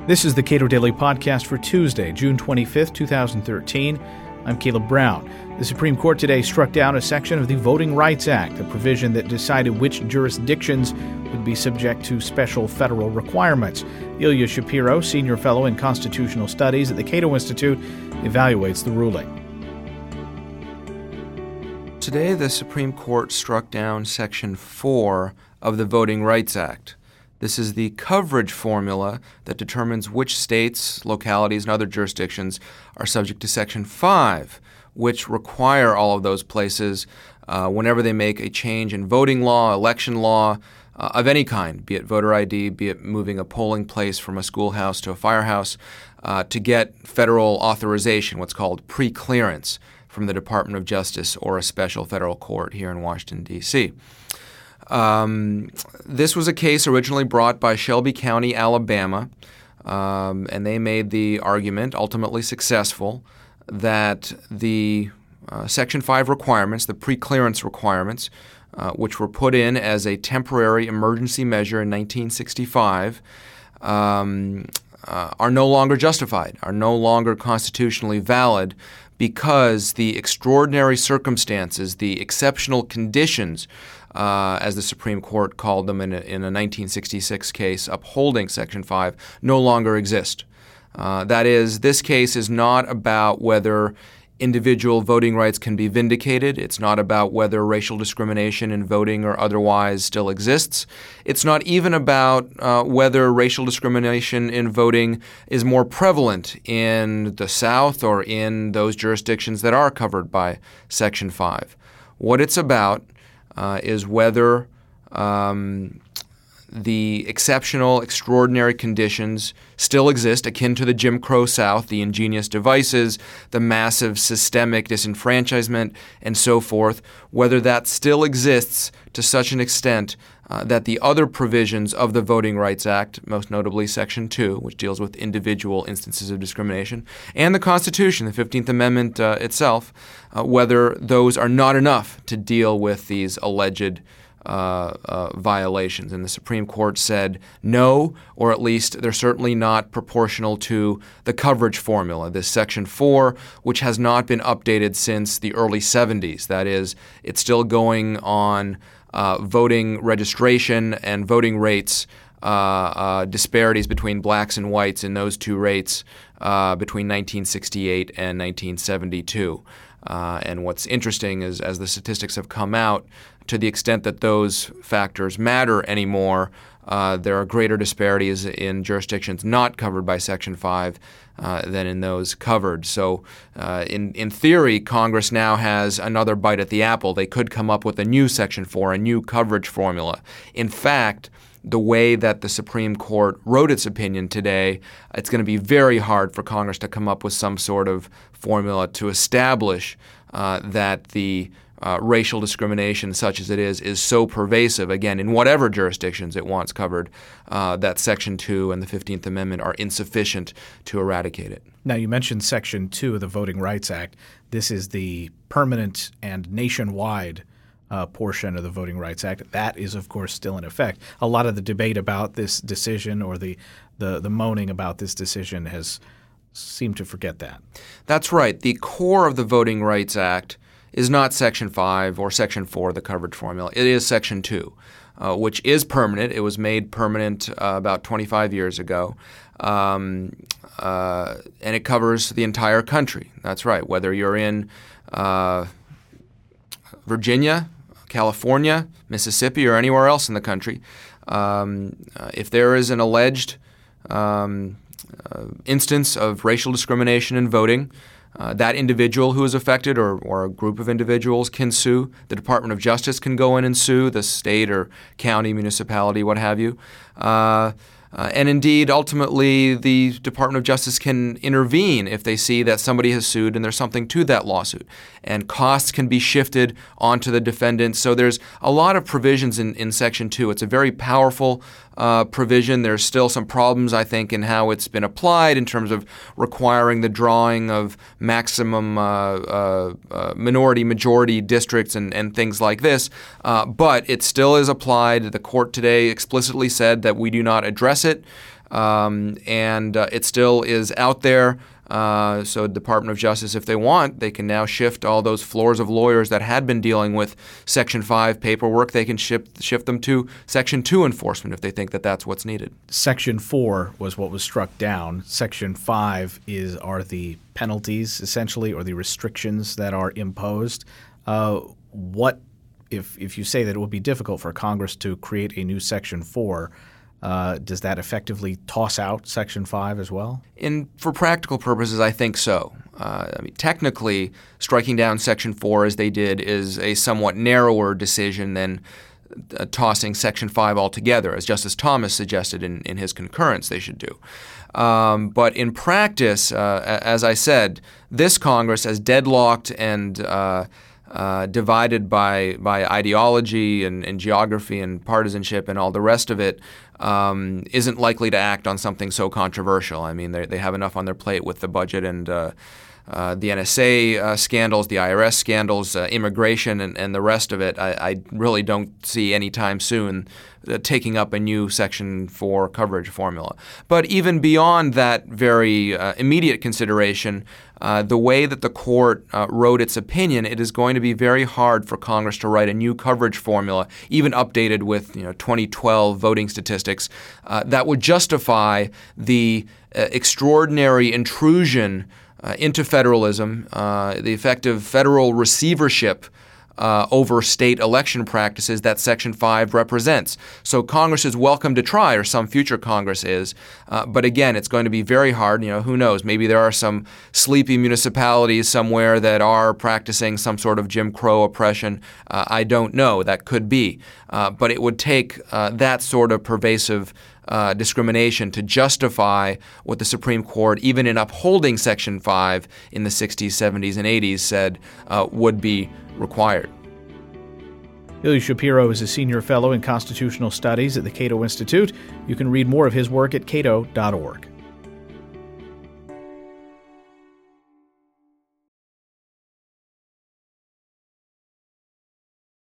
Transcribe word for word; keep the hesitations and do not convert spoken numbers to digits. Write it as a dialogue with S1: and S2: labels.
S1: This is the Cato Daily Podcast for Tuesday, June twenty-fifth, twenty thirteen. I'm Caleb Brown. The Supreme Court today struck down a section of the Voting Rights Act, a provision that decided which jurisdictions would be subject to special federal requirements. Ilya Shapiro, Senior Fellow in Constitutional Studies at the Cato Institute, evaluates the ruling.
S2: Today, the Supreme Court struck down Section four of the Voting Rights Act. This is the coverage formula that determines which states, localities, and other jurisdictions are subject to Section five, which require all of those places uh, whenever they make a change in voting law, election law, uh, of any kind, be it voter I D, be it moving a polling place from a schoolhouse to a firehouse, uh, to get federal authorization, what's called pre-clearance from the Department of Justice or a special federal court here in Washington, D C Um, this was a case originally brought by Shelby County, Alabama, um, and they made the argument, ultimately successful, that the uh, Section five requirements, the pre-clearance requirements, uh, which were put in as a temporary emergency measure in nineteen sixty-five, um, uh, are no longer justified, are no longer constitutionally valid, because the extraordinary circumstances, the exceptional conditions, Uh, as the Supreme Court called them in a, in a nineteen sixty-six case upholding Section five, no longer exist. Uh, that is, this case is not about whether individual voting rights can be vindicated. It's not about whether racial discrimination in voting or otherwise still exists. It's not even about uh, whether racial discrimination in voting is more prevalent in the South or in those jurisdictions that are covered by Section five. What it's about Uh, is whether um, the exceptional, extraordinary conditions still exist, akin to the Jim Crow South, the ingenious devices, the massive systemic disenfranchisement, and so forth, whether that still exists to such an extent uh, that the other provisions of the Voting Rights Act, most notably Section two, which deals with individual instances of discrimination, and the Constitution, the fifteenth Amendment uh, itself, uh, whether those are not enough to deal with these alleged Uh, uh, violations. And the Supreme Court said no, or at least they're certainly not proportional to the coverage formula, this Section four, which has not been updated since the early seventies. That is, it's still going on uh, voting registration and voting rates, uh, uh, disparities between blacks and whites in those two rates uh, between nineteen sixty-eight and nineteen seventy-two. Uh, and what's interesting is, as the statistics have come out, to the extent that those factors matter anymore, uh, there are greater disparities in jurisdictions not covered by Section five uh, than in those covered. So uh, in, in theory, Congress now has another bite at the apple. They could come up with a new Section four, a new coverage formula. In fact, the way that the Supreme Court wrote its opinion today, it's going to be very hard for Congress to come up with some sort of formula to establish uh, that the uh, racial discrimination, such as it is, is so pervasive, again, in whatever jurisdictions it wants covered, uh, that Section two and the fifteenth Amendment are insufficient to eradicate it.
S1: Now, you mentioned Section two of the Voting Rights Act. This is the permanent and nationwide Uh, portion of the Voting Rights Act. That is, of course, still in effect. A lot of the debate about this decision or the, the, the moaning about this decision has seemed to forget that.
S2: That's right. The core of the Voting Rights Act is not Section five or Section four, the coverage formula. It is Section two, uh, which is permanent. It was made permanent uh, about twenty-five years ago. Um, uh, and it covers the entire country. That's right. Whether you're in uh, Virginia, California, Mississippi, or anywhere else in the country, um, uh, if there is an alleged um, uh, instance of racial discrimination in voting, uh, that individual who is affected or, or a group of individuals can sue. The Department of Justice can go in and sue the state or county, municipality, what have you. Uh, Uh, and indeed, ultimately, the Department of Justice can intervene if they see that somebody has sued and there's something to that lawsuit. And costs can be shifted onto the defendant. So there's a lot of provisions in, in Section two. It's a very powerful uh, provision. There's still some problems, I think, in how it's been applied in terms of requiring the drawing of maximum uh, uh, uh, minority-majority districts and, and things like this. Uh, but it still is applied. The court today explicitly said that we do not address it. Um, and uh, it still is out there. Uh, so the Department of Justice, if they want, they can now shift all those floors of lawyers that had been dealing with Section five paperwork. They can shift, shift them to Section two enforcement if they think that that's what's needed.
S1: Section four was what was struck down. Section five is are the penalties, essentially, or the restrictions that are imposed. Uh, what if if you say that it would be difficult for Congress to create a new Section four, Uh, does that effectively toss out Section five as well?
S2: In for practical purposes, I think so. Uh, I mean, technically, striking down Section four as they did is a somewhat narrower decision than uh, tossing Section five altogether, as Justice Thomas suggested in, in his concurrence they should do. Um, but in practice, uh, as I said, this Congress, as deadlocked and uh, Uh, divided by by ideology and, and geography and partisanship and all the rest of it, um, isn't likely to act on something so controversial. I mean, they they have enough on their plate with the budget and uh, uh, the N S A uh, scandals, the I R S scandals, uh, immigration, and, and the rest of it. I, I really don't see any time soon uh, taking up a new Section four coverage formula. But even beyond that very uh, immediate consideration, Uh, the way that the court uh, wrote its opinion, it is going to be very hard for Congress to write a new coverage formula, even updated with you know twenty twelve voting statistics, uh, that would justify the uh, extraordinary intrusion uh, into federalism, uh, the effective federal receivership Uh, over state election practices that Section five represents. So Congress is welcome to try, or some future Congress is. Uh, but again, it's going to be very hard. You know, who knows? Maybe there are some sleepy municipalities somewhere that are practicing some sort of Jim Crow oppression. Uh, I don't know. That could be. Uh, but it would take uh, that sort of pervasive Uh, discrimination to justify what the Supreme Court, even in upholding Section five in the sixties, seventies, and eighties, said uh, would be required.
S1: Billy Shapiro is a senior fellow in constitutional studies at the Cato Institute. You can read more of his work at cato dot org.